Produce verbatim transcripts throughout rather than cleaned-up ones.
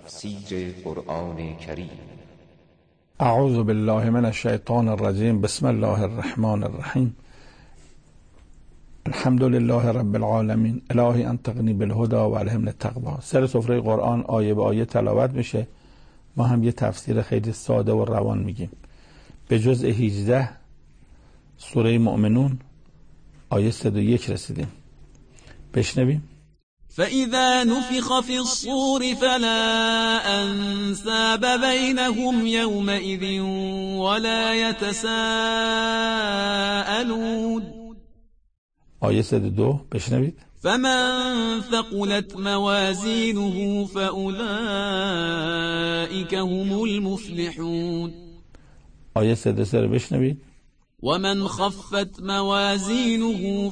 تفسیر قرآن کریم. اعوذ بالله من الشیطان الرجیم. بسم الله الرحمن الرحیم. الحمد لله رب العالمین. الهی انطقنی بالهدى و الهمنی التقوی. سر سفره قرآن آیه به آیه تلاوت میشه. ما هم یه تفسیر خیلی ساده و روان میگیم. به جزء هجده سوره مؤمنون آیه صد و یک رسیدیم. بشنویم. فإذا نفخ في الصور فلا أنساب بينهم يومئذ ولا يتساءلون. آیه صد و دو بشنوید. فمن ثقلت موازينه فأولئك هم المفلحون. آیه صد و سه رو بشنوید. ومن خفت موازينه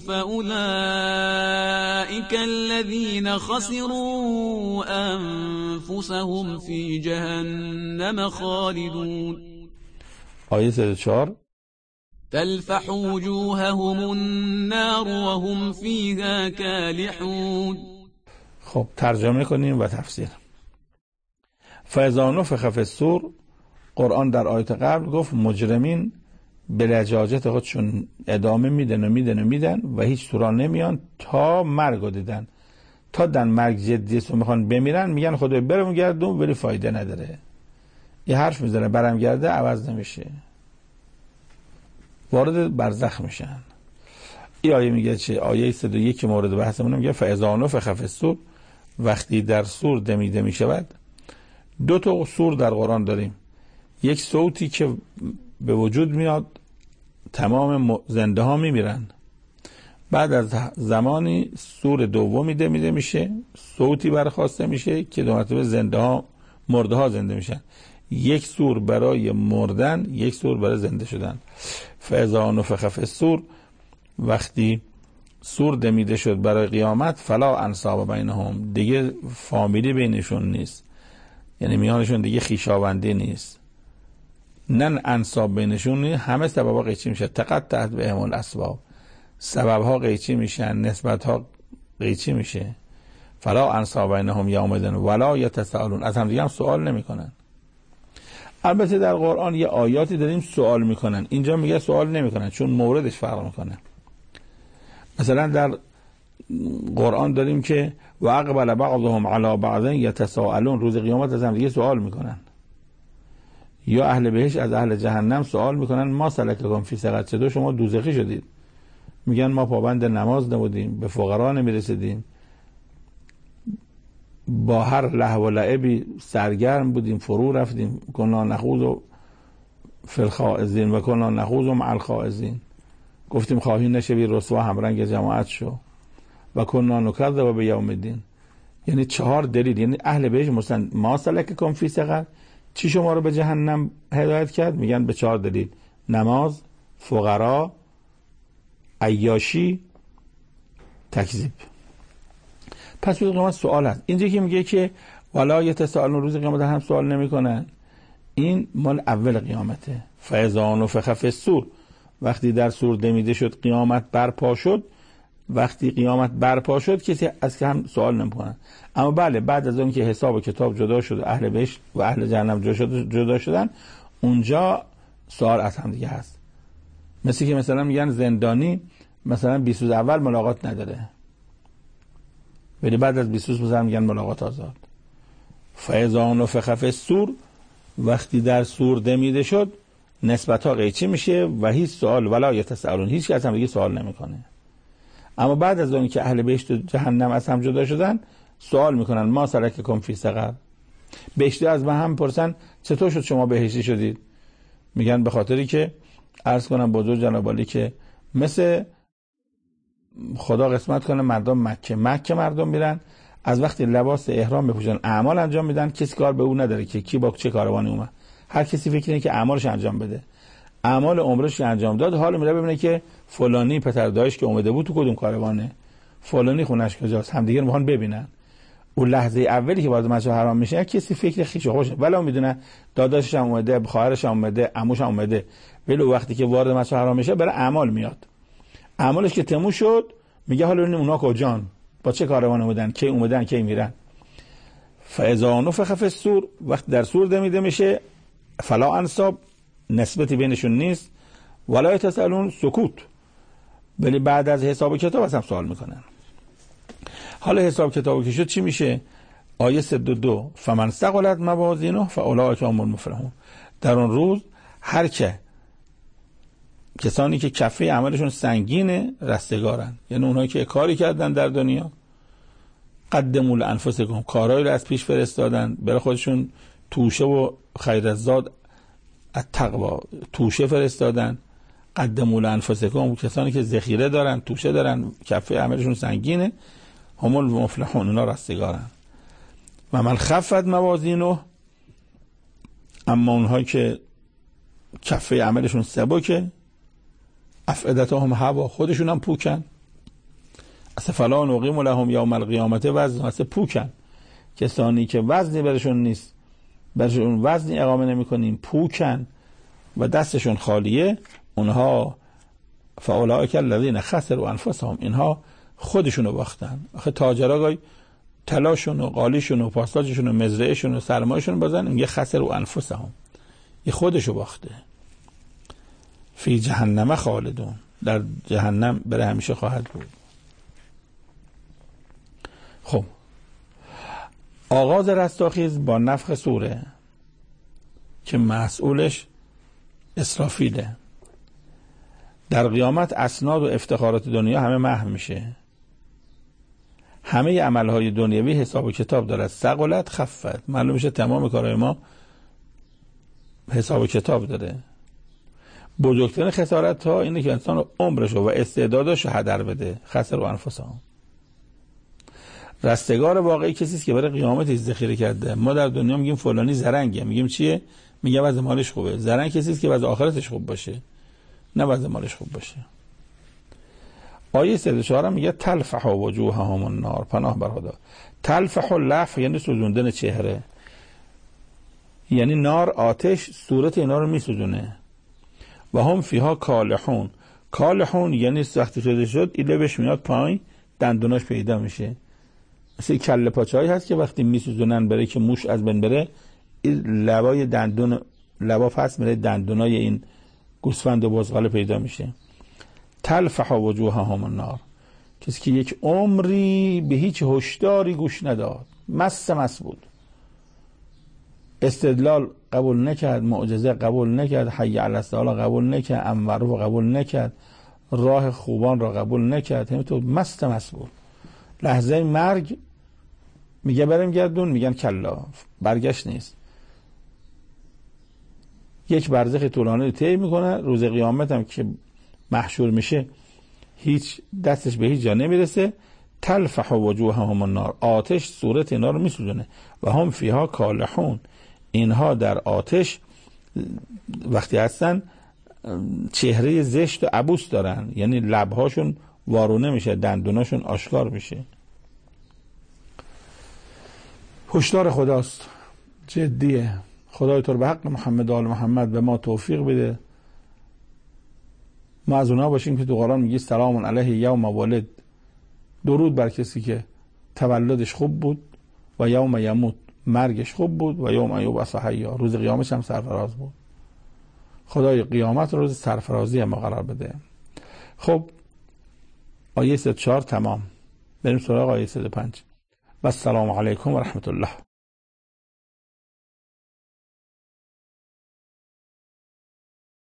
فأولئك الذين خسروا أنفسهم في جهنم خالدون. آیه صد و چهار. تلفح وجوههم النار وهم فيها كالحون. خب ترجمه کنیم و تفسیر. فاذا نفخ فی الصور، قرآن در آیت قبل گفت مجرمین به لجاجت خودشون ادامه میدن و میدن و میدن و هیچ سورا نمیان تا مرگ رو دیدن. تا دن مرگ جدیست و میخوان بمیرن میگن خدای برم گردون، ولی فایده نداره. یه حرف میزنه برم گرده عوض نمیشه، وارد برزخ میشن. این آیه میگه چه؟ آیه صد و یک مورد بحثمون میگه فاذا نفخ فی الصور، وقتی در صور دمیده میشود. دو تا صور در قرآن داریم. یک صوتی که به وجود میاد، تمام زنده ها میمیرن. بعد از زمانی صور دومی دمیده میشه، صوتی برخواسته میشه که دو مرتبه زنده ها مرده ها زنده میشن. یک صور برای مردن، یک صور برای زنده شدن. فاذا نفخ فی الصور، وقتی صور دمیده شد برای قیامت، فلا انساب بینهم، دیگه فامیلی بینشون نیست، یعنی میانشون دیگه خویشاوندی نیست. نه انساب بینشون نیست، همه سببها قیچی میشه. تقطعت بهم الاسباب، سببها قیچی میشن، نسبتها قیچی میشه. فلا انساب بینهم یومئذ ولا یتساءلون، از هم دیگه هم سوال نمیکنن. البته در قرآن یه آیاتی داریم سوال میکنن، اینجا میگه سوال نمیکنن چون موردش فرق میکنه. مثلا در قرآن داریم که و اقبل بعضهم علی بعض یتساءلون، روز قیامت از هم دیگه سوال میکنن. یا اهل بهشت از اهل جهنم سوال میکنن ما سلککم فی سقر، چطور شما دوزخی شدید؟ میگن ما پابند نماز نبودیم، به فقرا نمیرسیدیم، با هر لهو و لعبی سرگرم بودیم، فرو رفتیم. کنا نخوض فی الخائضین و کنا نخوض مع الخائضین، گفتیم خواهی نشوی رسوا همرنگ جماعت شو. و کنا نکذب بیوم الدین. یعنی چهار دلیل. یعنی اهل بهشت مثلا ما سلککم فی سقر، چی شما رو به جهنم هدایت کرد؟ میگن به چهار دلیل: نماز، فقرا، عیاشی، تکذیب. پس روز قیامت سوال هست. اینجا که میگه که ولا یتساءلون، روز قیامت هم سوال نمیکنن، این مال اول قیامته. فاذا نفخ فی الصور، وقتی در صور دمیده شد، قیامت برپا شد. وقتی قیامت برپا شد کسی از که هم سوال نمیکنن. اما بله، بعد از اون که حساب و کتاب جدا شد، اهل بهشت و اهل جهنم جدا شدن، اونجا سوال از هم دیگه هست. مثل که مثلا میگن زندانی مثلا بیست روز اول ملاقات نداره، ولی بعد از بیست روز مثلا میگن ملاقات آزاد. فاذا نفخ فی الصور، وقتی در صور دمیده شد، نسبت ها قیچی میشه و هیچ سوال ولا یتساءلون، هیچ کس هم دیگه سوال نمیکنه. اما بعد از اون که اهل بهشت و جهنم از هم جدا شدن، سوال میکنن ما سلککم فی سقر. بهشتی از من هم پرسن چطور شد شما بهشتی شدید؟ میگن به خاطری که عرض کنم بزرگ جناب عالی که مثل خدا قسمت کنه مردم مکه مکه مردم میرن، از وقتی لباس احرام بپوشن اعمال انجام میدن، کسی کار به اون نداره که کی با چه کاروانی اومد. هر کسی فکر کنه که اعمالش انجام بده. اعمال عمرش انجام داد، حالا میره ببینه که فلانی پدر دایش که اومده بود تو کدوم کاروانه، فلانی خونش کجاست، همدیگه رو میخوان ببینن. اون لحظه اولی که وارد مسجد حرام میشه کسی فکر خیش خوشه، ولی میدونه داداشش هم اومده، خواهرش هم اومده، عموش هم اومده، ولی وقتی که وارد مسجد حرام میشه برای اعمال میاد. اعمالش که تموم شد میگه حالا ببینیم اونا کجان، با چه کاروان اومدن، کی اومدن کی میرن. فاذا نفخ فی الصور، وقت در صور دمیده میشه، فلا انساب، نسبتی بینشون نیست، ولا یتسالون، سکوت، ولی بعد از حساب کتاب هم سوال میکنن. حالا حساب کتاب که شد چی میشه؟ آیه صد و دو فمن ثقلت موازینه فاولئک هم المفلحون. در اون روز هر که کسانی که کفه عملشون سنگینه رستگارن، یعنی اونایی که کاری کردن در دنیا، قدموا لانفسکم، کارایی رو از پیش فرستادن برای خودشون، توشه و خیر الزاد التقوا، توشه فرستادن، قدموا لانفسکم، کسانی که ذخیره دارن، توشه دارن، کفه عملشون سنگینه، هم المفلحون، اونا رستگارن. و من خفت موازینه، اما اونهایی که کفه عملشون سبکه، افئدتهم هوا، خودشون هم پوکن، اصلا فلا نقیم لهم یوم القیامت وزن، اصلا پوکن، کسانی که وزنی برشون نیست، برشون وزنی اقامه نمی کنیم، پوکن و دستشون خالیه، اونها فاولئک الذین خسروا انفسهم، اینها خودشونو باختن. آخه تاجرها گاهی تلاشون و قالیشون و پاساجشون و مزرعهشون و سرمایهشون بازن، میگه خسروا انفسهم، یه خودشو باخته. فی جهنم خالدون، در جهنم برای همیشه خواهد بود. خب آغاز رستاخیز با نفخ صوره که مسئولش اسرافیله. در قیامت اسناد و افتخارات دنیا همه محو میشه، همه عملهای دنیوی حساب و کتاب دارد. ثقلت خفت، معلوم میشه تمام کارهای ما حساب و کتاب داره. بزرگترین خسارت ها اینه که انسان عمرشو و استعدادشو هدر بده. خسر و انفسهم. رستگار واقعی کسی است که برای قیامت ذخیره کرده. ما در دنیا میگیم فلانی زرنگه، میگیم چیه؟ میگه وضع مالش خوبه. زرنگ کسی است که وضع آخرتش خوب باشه، نه وضع مالش خوب باشه. آیه صد و چهار میگه تلفح وجوههم النار، پناه بر خدا. تلفح لفح یعنی سوزوندن چهره، یعنی نار، آتش صورت اینا رو میسوزونه. و هم فیها کالحون، کالحون یعنی وقتی شده شد این لبش میاد پایین، دندوناش پیدا میشه. مثل کله پاچه‌ای هست که وقتی میسوزونن برای که موش از بین بره، این لبای دندون، لبا پس میره، دندونای این گوسفند و بزغاله پیدا میشه. تلفح وجوههم النار، کسی که یک عمری به هیچ هشداری گوش نداد، مست مست بود، استدلال قبول نکرد، معجزه قبول نکرد، حی علی الصلاة قبول نکرد، امر معروف قبول نکرد، راه خوبان را قبول نکرد، همینطور مست مست بود. لحظه مرگ میگه بریم گردون، میگن کلا، برگشت نیست. یک برزخ طولانی طی میکنه، روز قیامت هم که محشور میشه هیچ دستش به هیچ جا نمیرسه. تلفح وجوههم النار، آتش صورت اینا رو میسوزونه. و هم فیها کالحون، اینها در آتش وقتی هستن چهره زشت و عبوس دارن، یعنی لبهاشون وارونه میشه، دندوناشون آشکار میشه. هشدار خداست، جدیه. خدای تو رو به حق محمد و آل محمد به ما توفیق بده. ما از اونها باشیم که تو قرآن میگی سلام علیه یوم ولد، درود بر کسی که تولدش خوب بود، و یوم یموت، مرگش خوب بود، و یوم یبعث حیا، روز قیامتش هم سرفراز بود. خدای قیامت روز سرفرازی ما قرار بده. خب آیه صد و چهار تمام، بریم سراغ آیه صد و پنج. و السلام علیکم و رحمت الله.